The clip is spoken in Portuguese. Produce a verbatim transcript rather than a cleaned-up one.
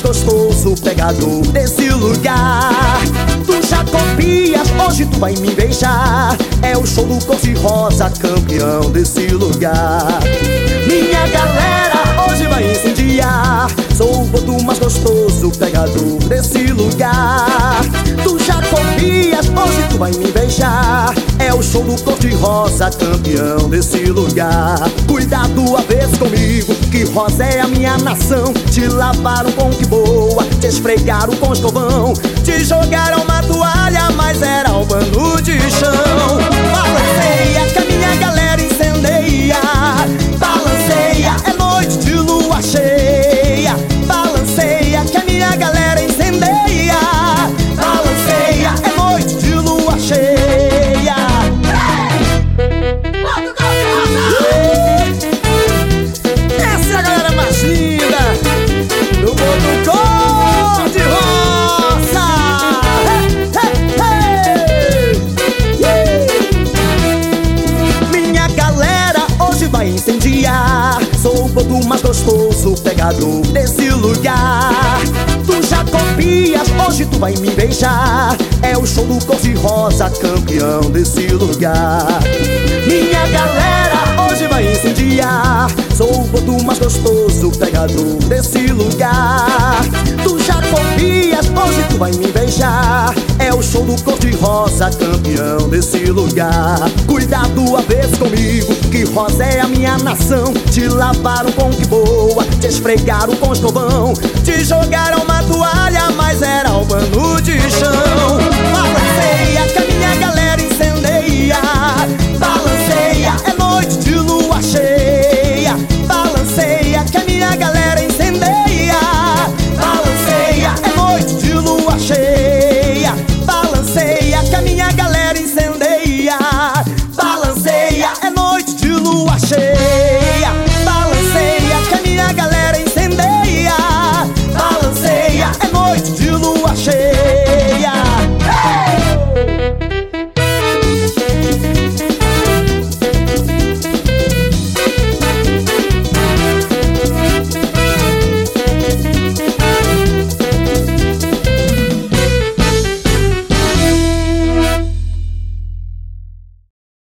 gostoso, pegador desse lugar. Tu já copias, hoje tu vai me beijar. É o show do Cor-de-Rosa, campeão desse lugar. Minha galera hoje vai incendiar. Sou o boto mais gostoso, pegador desse lugar. Tu já copias, hoje tu vai me beijar. É o show do Cor-de-Rosa, campeão desse lugar. Cuidado a vez comigo, que rosa é a minha nação. Te lavaram com que boa, te esfregaram com escovão. Te jogaram uma toalha, mas era o pano de chão. Balanceia que a minha galera incendeia. Balanceia, é noite de lua cheia. Balanceia que a minha galera incendeia. Balanceia, é noite de lua cheia. Essa é a galera mais linda do mundo Cor-de-Rosa. Minha galera hoje vai incendiar. Sou o boto mais gostoso, pegador desse lugar. Tu já copias, hoje tu vai me beijar. É o show do Cor-de-Rosa, campeão desse lugar. Minha galera hoje vai incendiar. Sou o boto mais gostoso, pegador desse lugar. Tu já copias, hoje tu vai me beijar. É o show do Cor-de-Rosa, campeão desse lugar. Cuidado a vez comigo, que rosa é a minha nação. Te lavaram com que boa, te esfregaram com escovão. Te jogaram uma toalha, mas era o pano de chão.